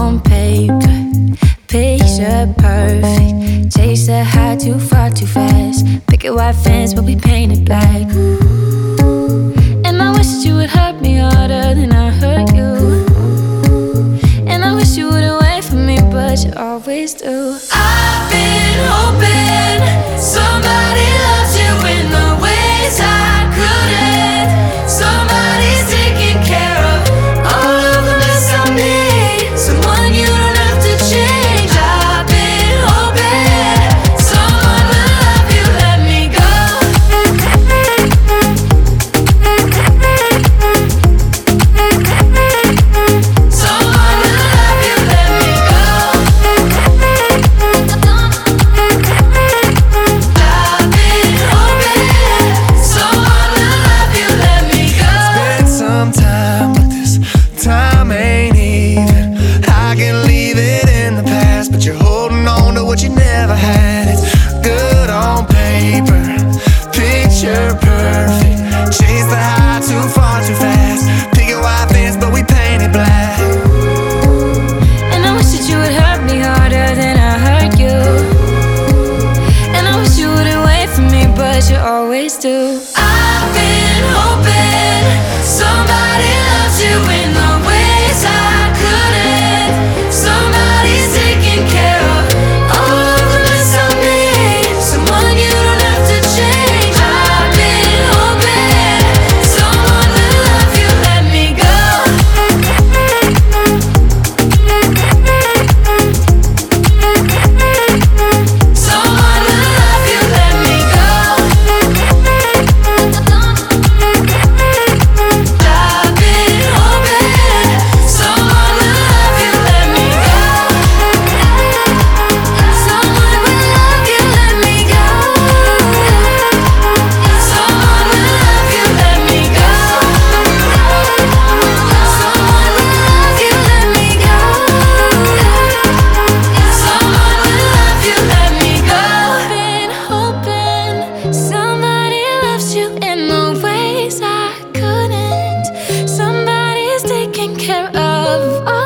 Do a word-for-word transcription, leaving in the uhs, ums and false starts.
on paper, picture perfect. Chase the high too far too fast. Picket white fence but we painted black. And I wish that you would hurt me harder than I hurt you. And I wish you wouldn't wait for me, but you always do. I've been hoping somebody loves you in the ways I couldn't. Somebody's taking care of all of the mess I made. Someone you don't have to change. I've been hoping someone will love you, let me go. Someone will love you, let me go. I've been hoping someone will love you, let me go. Spend some time, but this time ain't even. I can leave it in the past, but you're holding on to what you never had. It's good on paper, picture perfect. Chase the high too far too fast. Picket white fence, but we painted black. And I wish that you would hurt me harder than I hurt you. And I wish you wouldn't wait for me, but you always do. I've been hoping somebody loves you in the ways I couldn't. Somebody's taking care of all of the mess I made. Someone you don't have to change. I've been hoping someone will love you, let me go. Someone will love you, let me go. I've been hoping someone will love you, let me go. Someone will love you, let me go. Someone will love you, let me go. Someone will love you, let me go. Someone will love you, let me go. Been hoping somebody loves you in the ways I couldn't. Somebody's taking care of